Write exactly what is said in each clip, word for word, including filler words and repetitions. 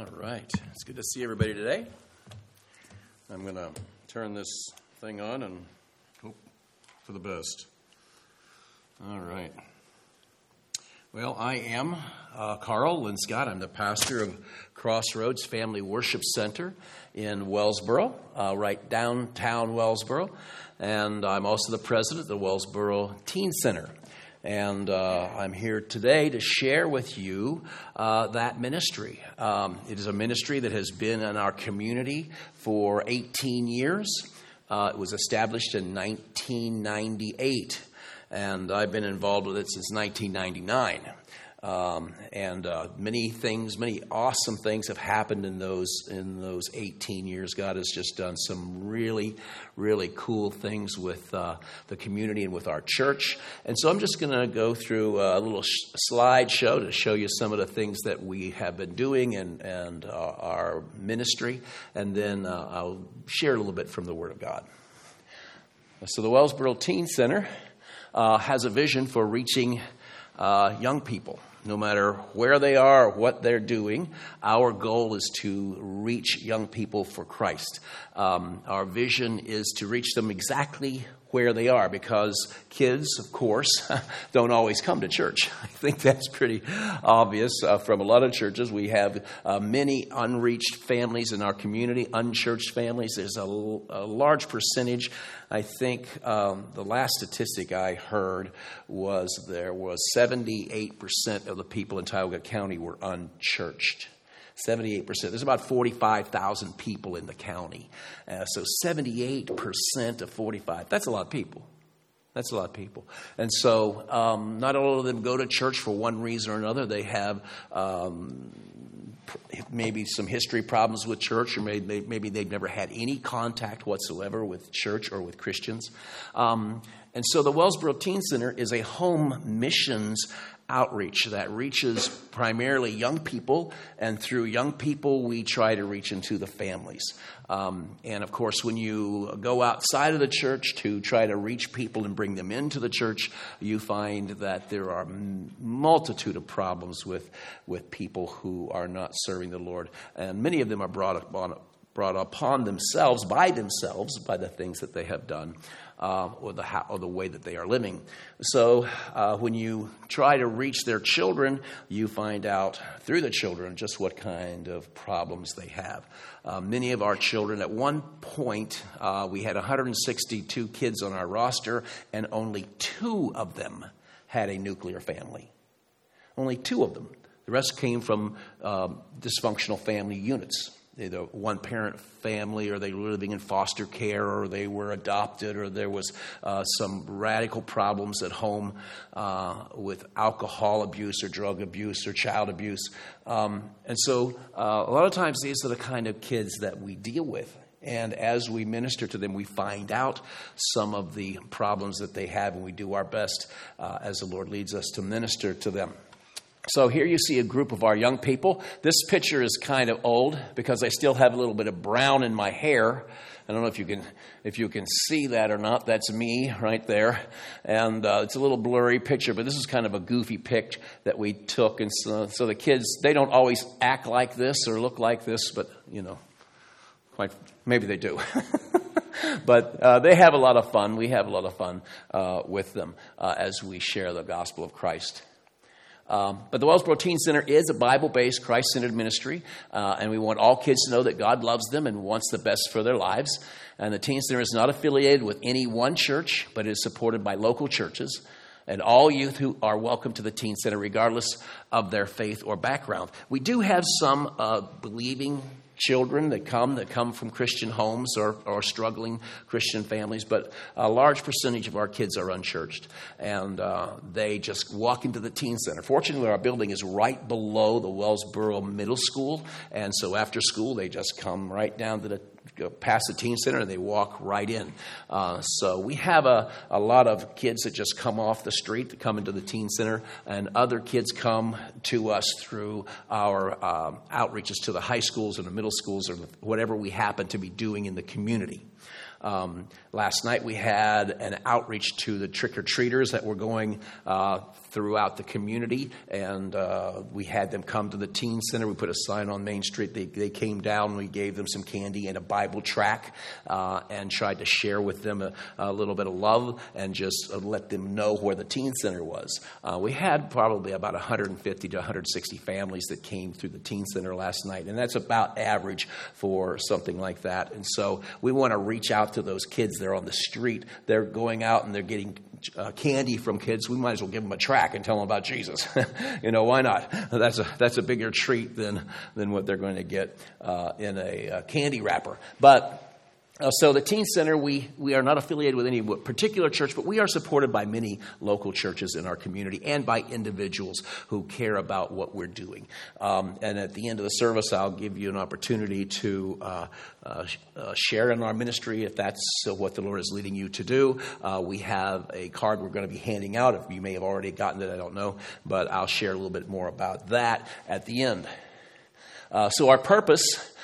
All right. It's good to see everybody today. I'm going to turn this thing on and hope for the best. All right. Well, I am uh, Carl Linscott. I'm the pastor of Crossroads Family Worship Center in Wellsboro, uh, right downtown Wellsboro. And I'm also the president of the Wellsboro Teen Center. And uh, I'm here today to share with you uh, that ministry. Um, it is a ministry that has been in our community for eighteen years. Uh, it was established in nineteen ninety-eight, and I've been involved with it since nineteen ninety-nine. Um, and uh, many things, many awesome things have happened in those in those eighteen years. God has just done some really, really cool things with uh, the community and with our church. And so I'm just going to go through a little sh- slideshow to show you some of the things that we have been doing and, and uh, our ministry. And then uh, I'll share a little bit from the Word of God. So the Wellsboro Teen Center uh, has a vision for reaching uh, young people. No matter where they are or what they're doing, our goal is to reach young people for Christ. Um, our vision is to reach them exactly where they are, because kids, of course, don't always come to church. I think that's pretty obvious uh, from a lot of churches. We have uh, many unreached families in our community, unchurched families. There's a, a large percentage. I think um, the last statistic I heard was there was seventy-eight percent of the people in Tioga County were unchurched. seventy-eight percent. There's about forty-five thousand people in the county. Uh, so seventy-eight percent of forty-five, that's a lot of people. That's a lot of people. And so um, not all of them go to church for one reason or another. They have um, maybe some history problems with church, or maybe, maybe they've never had any contact whatsoever with church or with Christians. Um, and so the Wellsboro Teen Center is a home missions outreach that reaches primarily young people, and through young people we try to reach into the families. Um, and of course, when you go outside of the church to try to reach people and bring them into the church, you find that there are a multitude of problems with with people who are not serving the Lord, and many of them are brought upon brought upon themselves by themselves by the things that they have done. Uh, or the how, or the way that they are living. So uh, when you try to reach their children, you find out through the children just what kind of problems they have. Uh, many of our children, at one point, uh, we had one hundred sixty-two kids on our roster, and only two of them had a nuclear family. Only two of them. The rest came from um, dysfunctional family units. Either one-parent family, or they were living in foster care, or they were adopted, or there was uh, some radical problems at home uh, with alcohol abuse or drug abuse or child abuse. Um, and so uh, a lot of times these are the kind of kids that we deal with. And as we minister to them, we find out some of the problems that they have, and we do our best uh, as the Lord leads us to minister to them. So here you see a group of our young people. This picture is kind of old because I still have a little bit of brown in my hair. I don't know if you can if you can see that or not. That's me right there. And uh, it's a little blurry picture, but this is kind of a goofy pic that we took. And so, so the kids, they don't always act like this or look like this, but, you know, quite maybe they do. But uh, they have a lot of fun. We have a lot of fun uh, with them uh, as we share the gospel of Christ. Um, but the Wellsboro Teen Center is a Bible-based, Christ-centered ministry, uh, and we want all kids to know that God loves them and wants the best for their lives. And the Teen Center is not affiliated with any one church, but is supported by local churches. And all youth who are welcome to the Teen Center, regardless of their faith or background. We do have some uh, believing children that come that come from Christian homes or, or struggling Christian families, but a large percentage of our kids are unchurched, and uh, they just walk into the Teen Center. Fortunately, our building is right below the Wellsboro Middle School, and so after school, they just come right down to the go past the Teen Center, and they walk right in. Uh, so we have a, a lot of kids that just come off the street that come into the Teen Center, and other kids come to us through our um, outreaches to the high schools and the middle schools, or whatever we happen to be doing in the community. Um, last night we had an outreach to the trick-or-treaters that were going uh, throughout the community, and uh, we had them come to the teen center. We put a sign on Main Street. They, they came down. We gave them some candy and a Bible tract uh, and tried to share with them a, a little bit of love and just uh, let them know where the teen center was. Uh, we had probably about one hundred fifty to one hundred sixty families that came through the teen center last night, and that's about average for something like that. And so we want to reach out to those kids. They're on the street. They're going out and they're getting uh, candy from kids. We might as well give them a tract and tell them about Jesus. You know, why not? That's a that's a bigger treat than than what they're going to get uh, in a uh, candy wrapper. But Uh, so the Teen Center, we, we are not affiliated with any particular church, but we are supported by many local churches in our community and by individuals who care about what we're doing. Um, and at the end of the service, I'll give you an opportunity to uh, uh, uh, share in our ministry if that's uh, what the Lord is leading you to do. Uh, we have a card we're going to be handing out. If you may have already gotten it, I don't know, but I'll share a little bit more about that at the end. Uh, so our purpose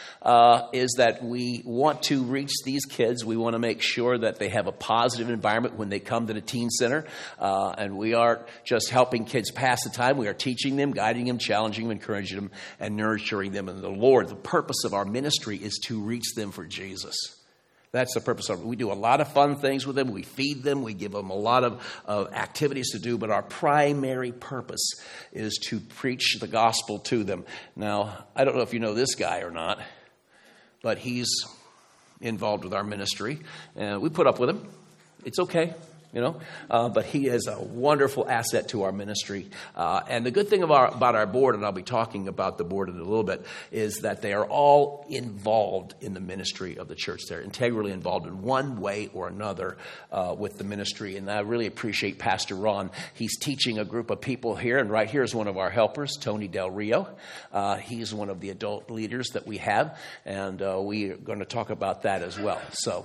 Uh, is that we want to reach these kids. We want to make sure that they have a positive environment when they come to the Teen Center. Uh, and we aren't just helping kids pass the time. We are teaching them, guiding them, challenging them, encouraging them, and nurturing them in the Lord. The purpose of our ministry is to reach them for Jesus. That's the purpose of it. We do a lot of fun things with them. We feed them. We give them a lot of, of activities to do. But our primary purpose is to preach the gospel to them. Now, I don't know if you know this guy or not, but he's involved with our ministry. And we put up with him. It's okay, you know. Uh, but he is a wonderful asset to our ministry. Uh, and the good thing about our, about our board, and I'll be talking about the board in a little bit, is that they are all involved in the ministry of the church. They're integrally involved in one way or another uh, with the ministry. And I really appreciate Pastor Ron. He's teaching a group of people here, and right here is one of our helpers, Tony Del Rio. Uh, he's one of the adult leaders that we have, and uh, we are going to talk about that as well. So,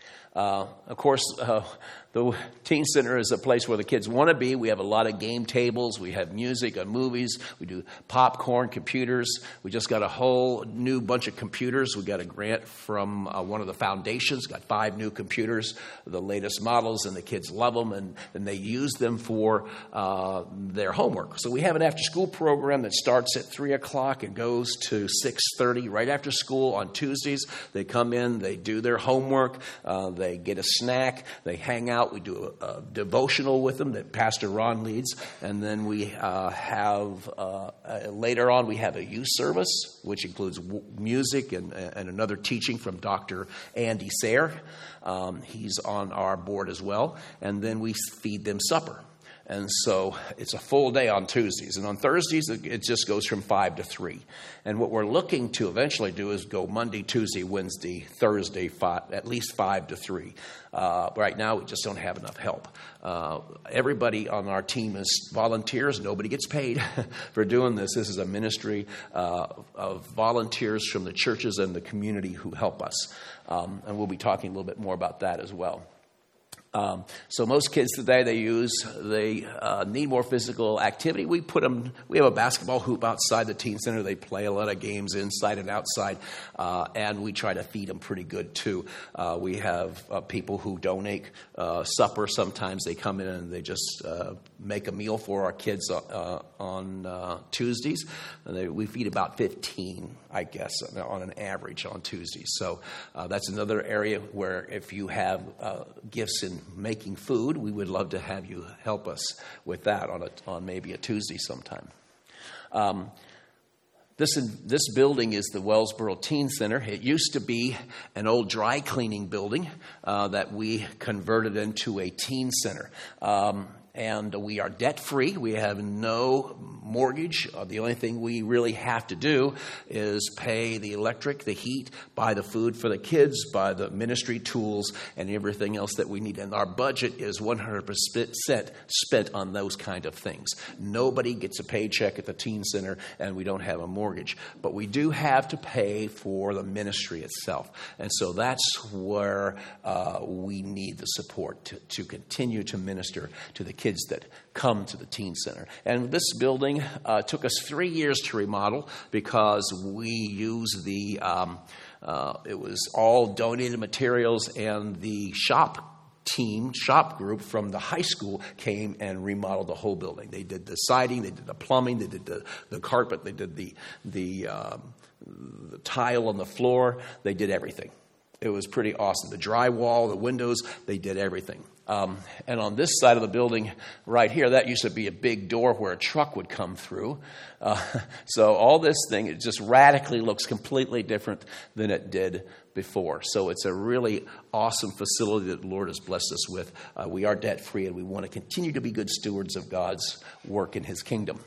uh, of course, uh, the Teen Center is a place where the kids want to be. We have a lot of game tables. We have music and movies. We do popcorn, computers. We just got a whole new bunch of computers. We got a grant from uh, one of the foundations. Got five new computers, the latest models, and the kids love them, and, and they use them for uh, their homework. So we have an after-school program that starts at three o'clock and goes to six thirty right after school on Tuesdays. They come in, they do their homework, uh, they get a snack, they hang out. We do a, a devotional with them that Pastor Ron leads. And then we uh, have, uh, uh, later on, we have a youth service, which includes w- music and, and another teaching from Doctor Andy Sayre. Um, he's on our board as well. And then we feed them supper. And so it's a full day on Tuesdays. And on Thursdays, it just goes from five to three. And what we're looking to eventually do is go Monday, Tuesday, Wednesday, Thursday, five, at least five to three. Uh, right now, we just don't have enough help. Uh, everybody on our team is volunteers. Nobody gets paid for doing this. This is a ministry uh, of volunteers from the churches and the community who help us. Um, and we'll be talking a little bit more about that as well. Um, so most kids today, they use, they uh, need more physical activity. We put them, we have a basketball hoop outside the Teen Center. They play a lot of games inside and outside, uh, and we try to feed them pretty good too. Uh, we have uh, people who donate uh, supper. Sometimes they come in and they just uh, make a meal for our kids uh, on uh, Tuesdays. And they, we feed about fifteen, I guess, on an average on Tuesdays. So uh, that's another area where if you have uh, gifts in making food, we would love to have you help us with that on a, on maybe a Tuesday sometime. Um, this this building is the Wellsboro Teen Center. It used to be an old dry cleaning building uh, that we converted into a teen center. Um, And we are debt-free. We have no mortgage. Uh, the only thing we really have to do is pay the electric, the heat, buy the food for the kids, buy the ministry tools, and everything else that we need. And our budget is one hundred percent spent on those kind of things. Nobody gets a paycheck at the Teen Center, and we don't have a mortgage. But we do have to pay for the ministry itself. And so that's where uh, we need the support to, to continue to minister to the kids that come to the Teen Center. And this building uh, took us three years to remodel because we use the um, Uh, it was all donated materials, and the shop team, shop group from the high school came and remodeled the whole building. They did the siding, they did the plumbing, they did the, the carpet, they did the, the, um, the tile on the floor. They did everything. It was pretty awesome. The drywall, the windows, they did everything. Um, and on this side of the building right here, that used to be a big door where a truck would come through. Uh, so all this thing, it just radically looks completely different than it did before. So it's a really awesome facility that the Lord has blessed us with. Uh, we are debt-free, and we want to continue to be good stewards of God's work in his kingdom.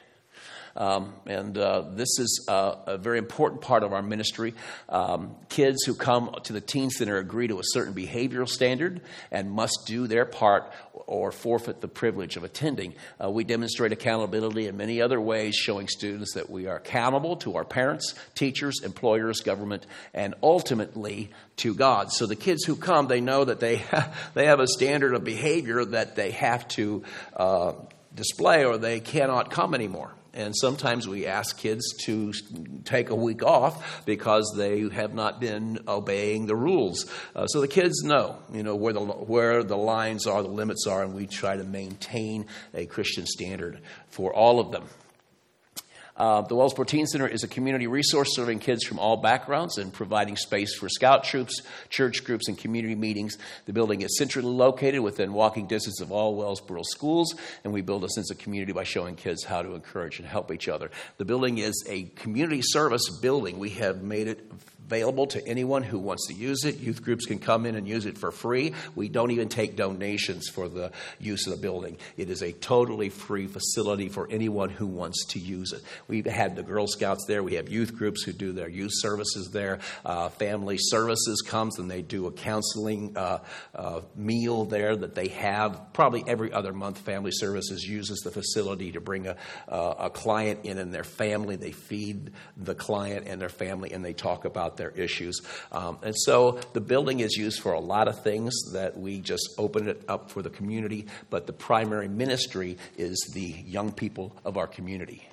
Um, and uh, this is uh, a very important part of our ministry. Um, kids who come to the Teen Center agree to a certain behavioral standard and must do their part or forfeit the privilege of attending. Uh, we demonstrate accountability in many other ways, showing students that we are accountable to our parents, teachers, employers, government, and ultimately to God. So the kids who come, they know that they they have a standard of behavior that they have to uh, display, or they cannot come anymore. And sometimes we ask kids to take a week off because they have not been obeying the rules. Uh, so the kids know, you know, where the where the lines are, the limits are, and we try to maintain a Christian standard for all of them. Uh, the Wellsboro Teen Center is a community resource serving kids from all backgrounds and providing space for scout troops, church groups, and community meetings. The building is centrally located within walking distance of all Wellsboro schools, and we build a sense of community by showing kids how to encourage and help each other. The building is a community service building. We have made it available to anyone who wants to use it. Youth groups can come in and use it for free. We don't even take donations for the use of the building. It is a totally free facility for anyone who wants to use it. We've had the Girl Scouts there. We have youth groups who do their youth services there. Uh, family services comes and they do a counseling uh, uh, meal there that they have. Probably every other month, Family Services uses the facility to bring a, uh, a client in and their family. They feed the client and their family, and they talk about their issues. Um, and so the building is used for a lot of things that we just open it up for the community, but the primary ministry is the young people of our community.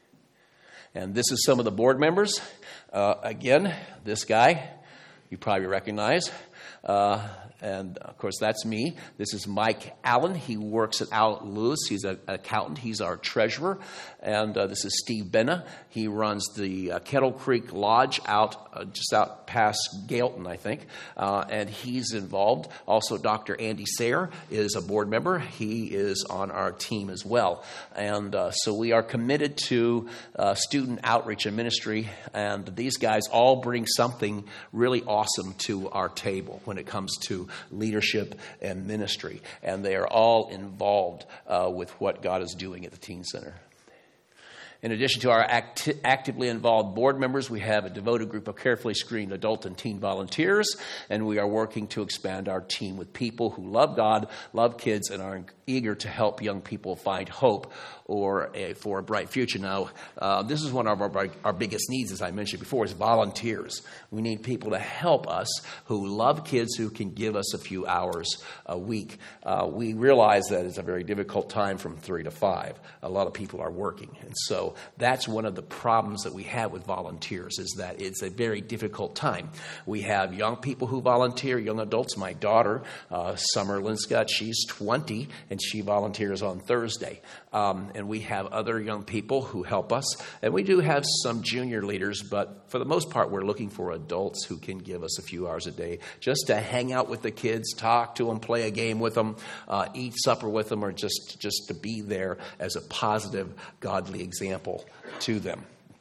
And this is some of the board members. Uh, again, this guy you probably recognize. Uh, and, of course, that's me. This is Mike Allen. He works at Allen Lewis. He's an accountant. He's our treasurer. And uh, this is Steve Benna. He runs the uh, Kettle Creek Lodge out uh, just out past Gailton, I think. Uh, and he's involved. Also, Doctor Andy Sayre is a board member. He is on our team as well. And uh, so we are committed to uh, student outreach and ministry. And these guys all bring something really awesome to our table when it comes to leadership and ministry. And they are all involved uh, with what God is doing at the Teen Center. In addition to our acti- actively involved board members, we have a devoted group of carefully screened adult and teen volunteers, and we are working to expand our team with people who love God, love kids, and are eager to help young people find hope or a, for a bright future. Now, uh, this is one of our, our biggest needs, as I mentioned before, is volunteers. We need people to help us who love kids, who can give us a few hours a week. Uh, we realize that it's a very difficult time from three to five. A lot of people are working, and so that's one of the problems that we have with volunteers, is that it's a very difficult time. We have young people who volunteer, young adults. My daughter, uh, Summer Linscott, she's twenty, and she volunteers on Thursday. Um, and we have other young people who help us. And we do have some junior leaders, but for the most part, we're looking for adults who can give us a few hours a day just to hang out with the kids, talk to them, play a game with them, uh, eat supper with them, or just, just to be there as a positive, godly example to them.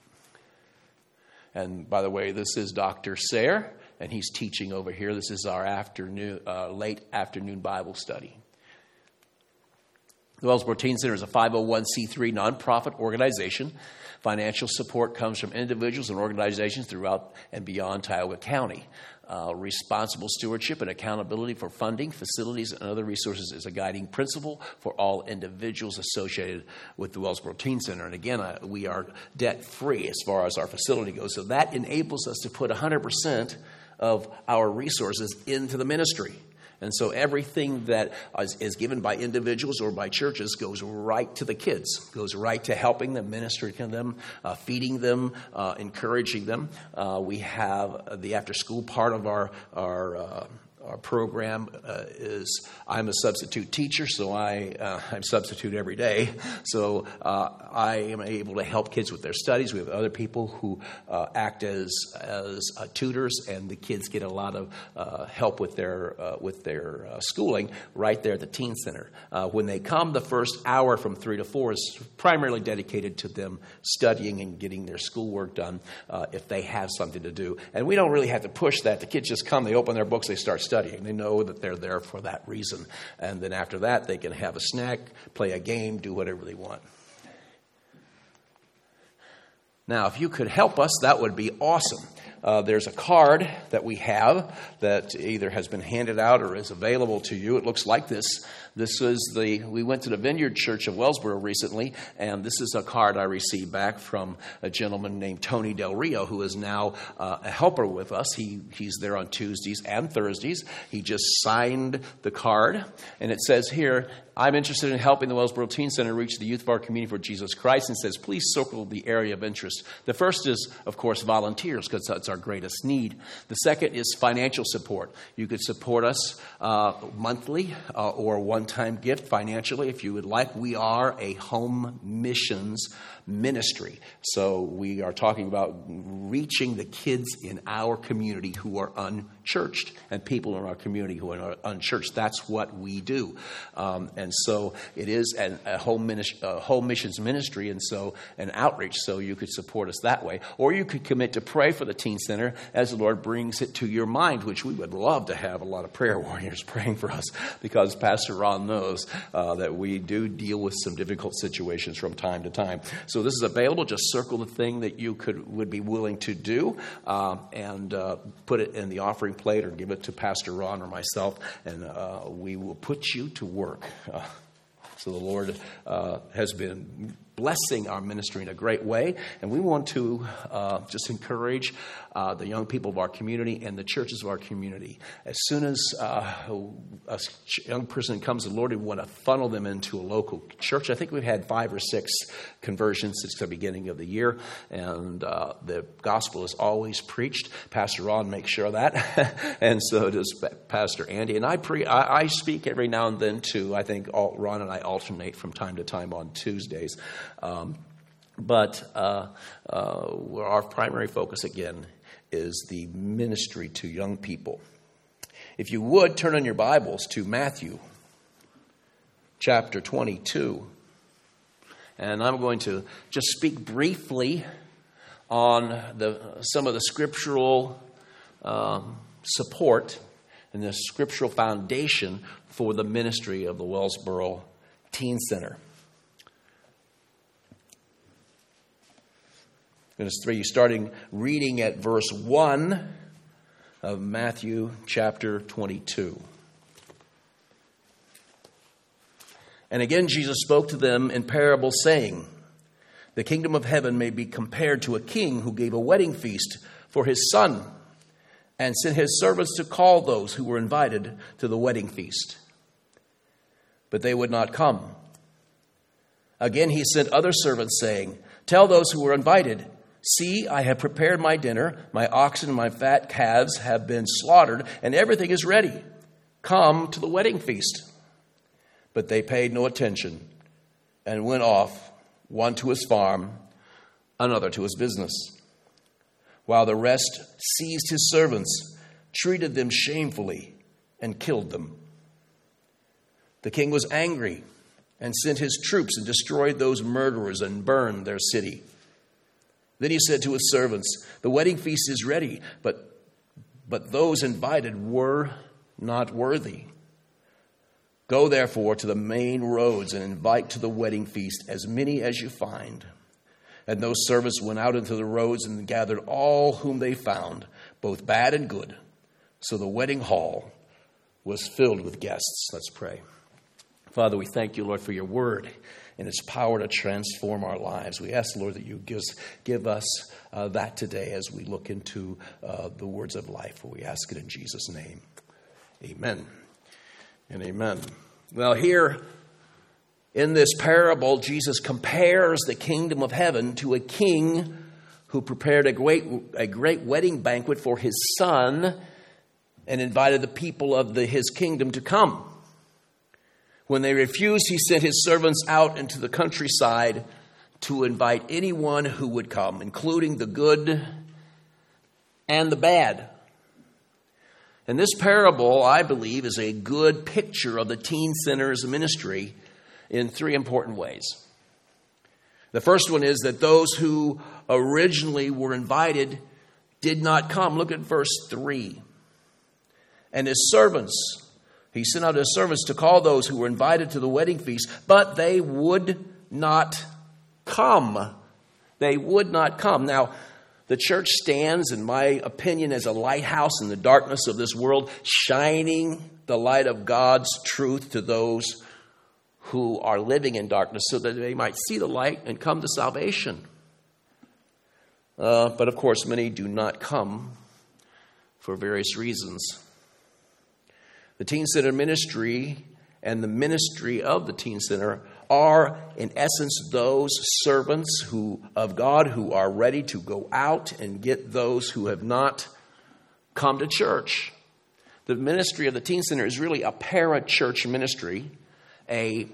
And by the way, this is Doctor Sayre, and he's teaching over here. This is our afternoon, uh, late afternoon Bible study. The Wellsboro Teen Center is a five oh one c three nonprofit organization. Financial support comes from individuals and organizations throughout and beyond Tioga County. Uh, responsible stewardship and accountability for funding, facilities, and other resources is a guiding principle for all individuals associated with the Wellsboro Teen Center. And again, uh, we are debt-free as far as our facility goes. So that enables us to put one hundred percent of our resources into the ministry. And so everything that is, is given by individuals or by churches goes right to the kids, goes right to helping them, ministering to them, uh, feeding them, uh, encouraging them. Uh, we have the after-school part of our, our uh, Our program uh, is, I'm a substitute teacher, so I, uh, I'm substitute every day. So uh, I am able to help kids with their studies. We have other people who uh, act as as uh, tutors, and the kids get a lot of uh, help with their uh, with their uh, schooling right there at the teen center. Uh, when they come, the first hour from three to four is primarily dedicated to them studying and getting their schoolwork done uh, if they have something to do. And we don't really have to push that. The kids just come, they open their books, they start studying. Studying. They know that they're there for that reason. And then after that, they can have a snack, play a game, do whatever they want. Now, if you could help us, that would be awesome. Uh, there's a card that we have that either has been handed out or is available to you. It looks like this. This is the, we went to the Vineyard Church of Wellsboro recently, and this is a card I received back from a gentleman named Tony Del Rio, who is now uh, a helper with us. He He's there on Tuesdays and Thursdays. He just signed the card, and it says here, I'm interested in helping the Wellsboro Teen Center reach the youth of our community for Jesus Christ, and says, please circle the area of interest. The first is, of course, volunteers, because that's our greatest need. The second is financial support. You could support us uh, monthly uh, or one-time gift financially if you would like. We are a home missions ministry. So we are talking about reaching the kids in our community who are unchurched and people in our community who are unchurched. That's what we do. Um, and so it is an, a home, ministry, a home missions ministry and so an outreach. So you could support us that way. Or you could commit to pray for the Teen Center as the Lord brings it to your mind, which we would love to have a lot of prayer warriors praying for us, because Pastor Ron knows uh, that we do deal with some difficult situations from time to time. So this is available. Just circle the thing that you could would be willing to do uh, and uh, put it in the offering plate or give it to Pastor Ron or myself, and uh, we will put you to work. Uh, so the Lord uh, has been blessing our ministry in a great way, and we want to uh, just encourage uh, the young people of our community and the churches of our community. As soon as uh, a young person comes to the Lord, we want to funnel them into a local church. I think we've had five or six conversions since the beginning of the year, and uh, the gospel is always preached. Pastor Ron makes sure of that, and so does Pastor Andy. And I, pre- I, I speak every now and then too. I think all, Ron and I alternate from time to time on Tuesdays. Um, but uh, uh, our primary focus, again, is the ministry to young people. If you would, turn on your Bibles to Matthew chapter twenty-two. And I'm going to just speak briefly on the some of the scriptural um, support and the scriptural foundation for the ministry of the Wellsboro Teen Center. Verse three, starting reading at verse one of Matthew chapter twenty-two. And again Jesus spoke to them in parables, saying, the kingdom of heaven may be compared to a king who gave a wedding feast for his son, and sent his servants to call those who were invited to the wedding feast. But they would not come. Again he sent other servants, saying, tell those who were invited, see, I have prepared my dinner. My oxen and my fat calves have been slaughtered, and everything is ready. Come to the wedding feast. But they paid no attention and went off, one to his farm, another to his business. While the rest seized his servants, treated them shamefully, and killed them. The king was angry and sent his troops and destroyed those murderers and burned their city. Then he said to his servants, the wedding feast is ready, but, but those invited were not worthy. Go therefore to the main roads and invite to the wedding feast as many as you find. And those servants went out into the roads and gathered all whom they found, both bad and good. So the wedding hall was filled with guests. Let's pray. Father, we thank you, Lord, for your word and its power to transform our lives. We ask, Lord, that you give, give us uh, that today as we look into uh, the words of life. For we ask it in Jesus' name. Amen. And amen. Well, here in this parable, Jesus compares the kingdom of heaven to a king who prepared a great, a great wedding banquet for his son and invited the people of the, his kingdom to come. When they refused, he sent his servants out into the countryside to invite anyone who would come, including the good and the bad. And this parable, I believe, is a good picture of the teen center's ministry in three important ways. The first one is that those who originally were invited did not come. Look at verse three. And his servants, he sent out his servants to call those who were invited to the wedding feast, but they would not come. They would not come. Now, the church stands, in my opinion, as a lighthouse in the darkness of this world, shining the light of God's truth to those who are living in darkness so that they might see the light and come to salvation. Uh, but, of course, many do not come for various reasons. The Teen Center ministry and the ministry of the Teen Center are, in essence, those servants who of God who are ready to go out and get those who have not come to church. The ministry of the Teen Center is really a para-church ministry, a,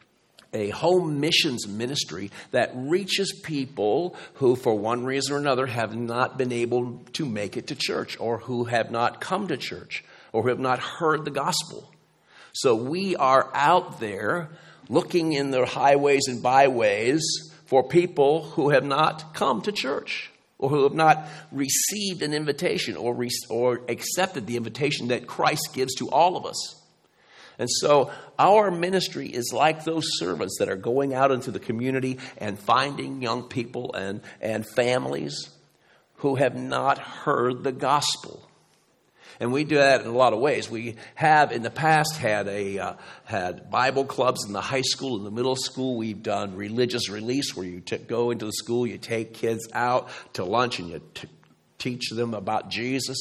a home missions ministry that reaches people who, for one reason or another, have not been able to make it to church, or who have not come to church, or who have not heard the gospel. So we are out there looking in the highways and byways for people who have not come to church, or who have not received an invitation or re- or accepted the invitation that Christ gives to all of us. And so our ministry is like those servants that are going out into the community and finding young people and, and families who have not heard the gospel. And we do that in a lot of ways. We have in the past had a uh, had Bible clubs in the high school, in the middle school. We've done religious release, where you t- go into the school, you take kids out to lunch, and you t- teach them about Jesus.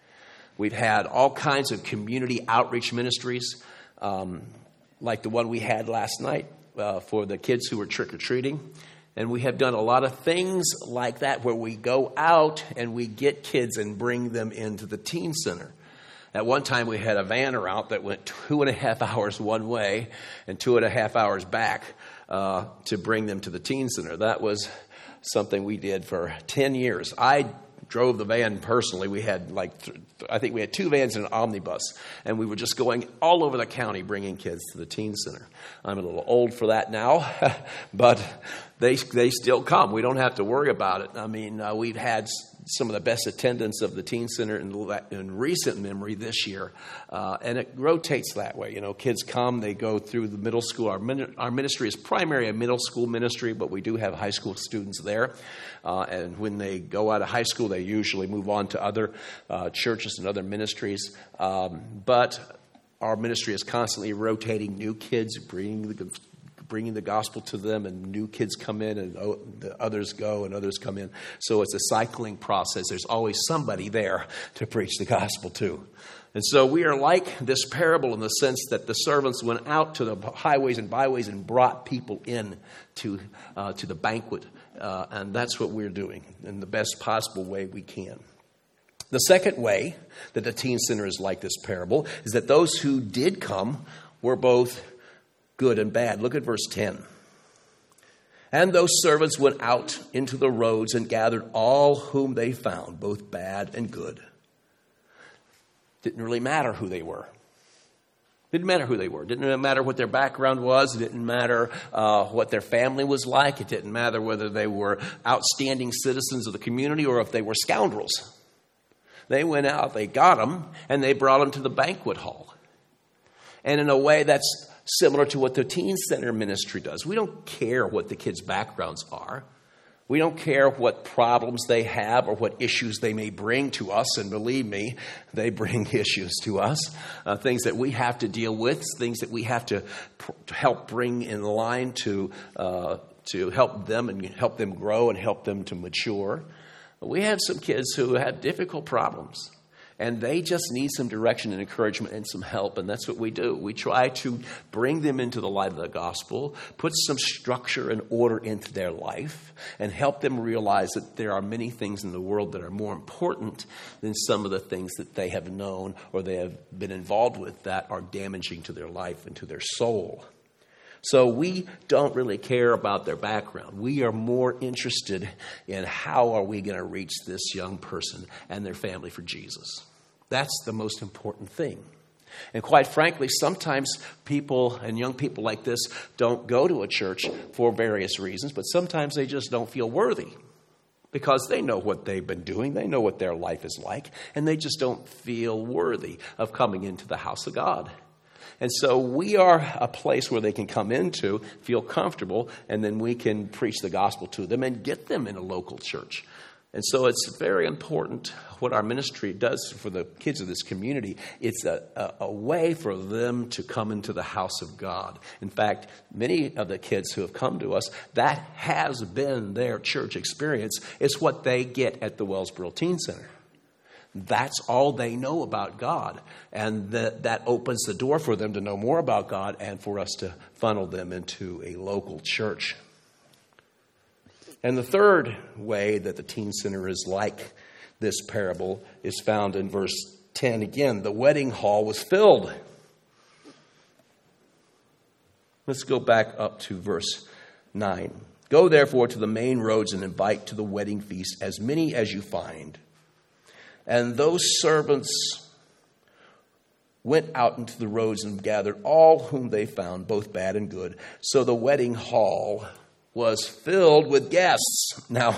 We've had all kinds of community outreach ministries, um, like the one we had last night uh, for the kids who were trick-or-treating. And we have done a lot of things like that where we go out and we get kids and bring them into the Teen Center. At one time, we had a van route that went two and a half hours one way and two and a half hours back uh, to bring them to the Teen Center. That was something we did for ten years. I drove the van personally. We had like, th- I think we had two vans and an omnibus, and we were just going all over the county bringing kids to the Teen Center. I'm a little old for that now, but they they still come. We don't have to worry about it. I mean, uh, we've had some of the best attendance of the Teen Center in, in recent memory this year, uh, and it rotates that way. You know, kids come, they go through the middle school. Our, min- our ministry is primarily a middle school ministry, but we do have high school students there. Uh, and when they go out of high school, they usually move on to other uh, churches and other ministries. Um, but our ministry is constantly rotating new kids, bringing the bringing the gospel to them, and new kids come in, and the others go, and others come in. So it's a cycling process. There's always somebody there to preach the gospel to. And so we are like this parable in the sense that the servants went out to the highways and byways and brought people in to uh, to the banquet. Uh, and that's what we're doing in the best possible way we can. The second way that the Teen Center is like this parable is that those who did come were both good and bad. Look at verse ten. And those servants went out into the roads and gathered all whom they found, both bad and good. Didn't really matter who they were. Didn't matter who they were. Didn't matter what their background was. It didn't matter uh, what their family was like. It didn't matter whether they were outstanding citizens of the community or if they were scoundrels. They went out, they got them, and they brought them to the banquet hall. And in a way that's similar to what the Teen Center ministry does. We don't care what the kids' backgrounds are. We don't care what problems they have or what issues they may bring to us. And believe me, they bring issues to us, uh, things that we have to deal with, things that we have to, pr- to help bring in line to uh, to help them and help them grow and help them to mature. We have some kids who have difficult problems. and they just need some direction and encouragement and some help, and that's what we do. We try to bring them into the light of the gospel, put some structure and order into their life, and help them realize that there are many things in the world that are more important than some of the things that they have known or they have been involved with that are damaging to their life and to their soul. So we don't really care about their background. We are more interested in how are we going to reach this young person and their family for Jesus. That's the most important thing. And quite frankly, sometimes people and young people like this don't go to a church for various reasons, but sometimes they just don't feel worthy because they know what they've been doing. They know what their life is like, and they just don't feel worthy of coming into the house of God. And so we are a place where they can come into, feel comfortable, and then we can preach the gospel to them and get them in a local church. And so it's very important what our ministry does for the kids of this community. It's a, a, a way for them to come into the house of God. In fact, many of the kids who have come to us, that has been their church experience. It's what they get at the Wellsboro Teen Center. That's all they know about God. And that, that opens the door for them to know more about God and for us to funnel them into a local church. And the third way that the Teen Center is like this parable is found in verse ten. Again, the wedding hall was filled. Let's go back up to verse nine. Go therefore to the main roads and invite to the wedding feast as many as you find. And those servants went out into the roads and gathered all whom they found, both bad and good. So the wedding hall was filled with guests. Now,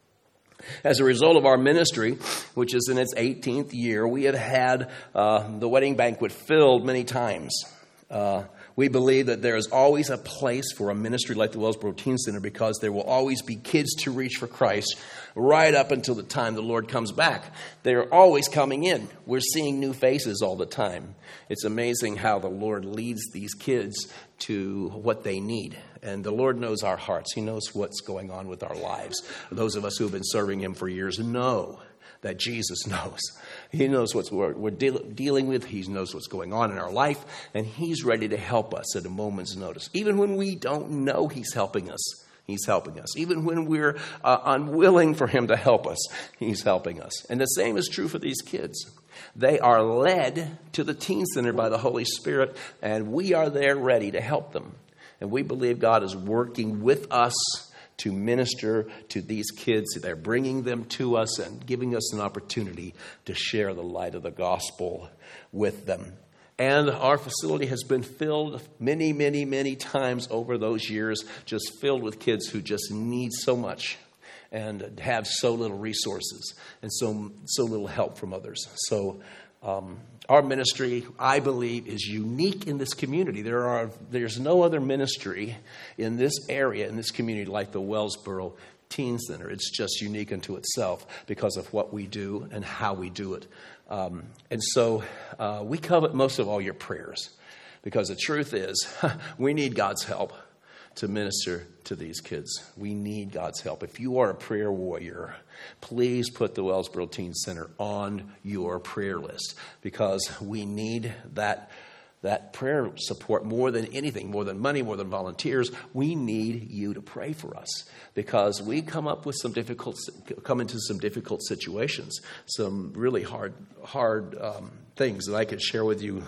as a result of our ministry, which is in its eighteenth year, we have had uh, the wedding banquet filled many times. Uh, we believe that there is always a place for a ministry like the Wellsboro Teen Center because there will always be kids to reach for Christ right up until the time the Lord comes back. They're always coming in. We're seeing new faces all the time. It's amazing how the Lord leads these kids to what they need. And the Lord knows our hearts. He knows what's going on with our lives. Those of us who have been serving Him for years know that Jesus knows. He knows what we're, we're deal, dealing with. He knows what's going on in our life. And He's ready to help us at a moment's notice. Even when we don't know He's helping us, He's helping us. Even when we're uh, unwilling for Him to help us, He's helping us. And the same is true for these kids. They are led to the Teen Center by the Holy Spirit, and we are there ready to help them. And we believe God is working with us to minister to these kids. They're bringing them to us and giving us an opportunity to share the light of the gospel with them. And our facility has been filled many, many, many times over those years, just filled with kids who just need so much and have so little resources and so so little help from others. So um, our ministry, I believe, is unique in this community. There are there's no other ministry in this area, in this community, like the Wellsboro Teen Center. It's just unique unto itself because of what we do and how we do it. Um, and so uh, we covet most of all your prayers, because the truth is we need God's help to minister to these kids. We need God's help. If you are a prayer warrior, please put the Wellsboro Teen Center on your prayer list, because we need that that prayer support more than anything, more than money, more than volunteers. We need you to pray for us, because we come up with some difficult, come into some difficult situations, some really hard, hard um, things that I could share with you.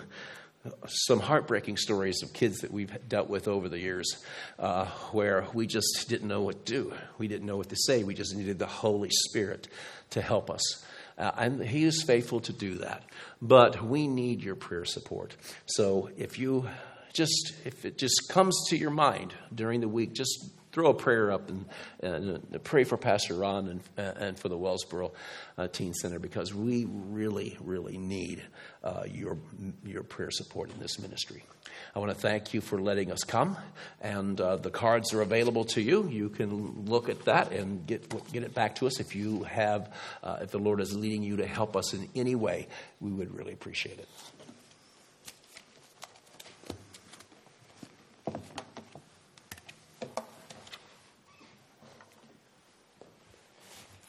Some heartbreaking stories of kids that we've dealt with over the years, uh, where we just didn't know what to do. We didn't know what to say. We just needed the Holy Spirit to help us. Uh, and He is faithful to do that. But we need your prayer support. So if you just, if it just comes to your mind during the week, just throw a prayer up and, and pray for Pastor Ron and, and for the Wellsboro uh, Teen Center, because we really, really need uh, your your prayer support in this ministry. I want to thank you for letting us come, and uh, the cards are available to you. You can look at that and get get it back to us if you have, uh, if the Lord is leading you to help us in any way. We would really appreciate it.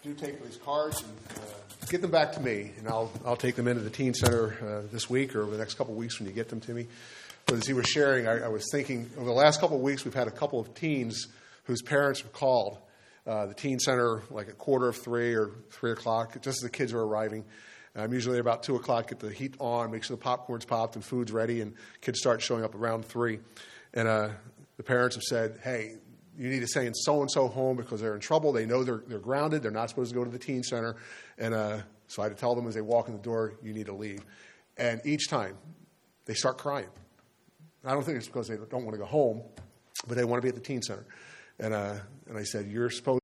do take these cards and uh, get them back to me, and I'll I'll take them into the teen center uh, this week or over the next couple of weeks when you get them to me. But as he was sharing, I, I was thinking over the last couple of weeks we've had a couple of teens whose parents have called uh, the teen center like at quarter of three or three o'clock, just as the kids are arriving. Um, usually about two o'clock, get the heat on, make sure the popcorn's popped and food's ready, and kids start showing up around three. And uh, the parents have said, hey, you need to send so-and-so home because they're in trouble. They know they're, they're grounded. They're not supposed to go to the teen center. And uh, so I had to tell them as they walk in the door, you need to leave. And each time, they start crying. I don't think it's because they don't want to go home, but they want to be at the teen center. And, uh, and I said, you're supposed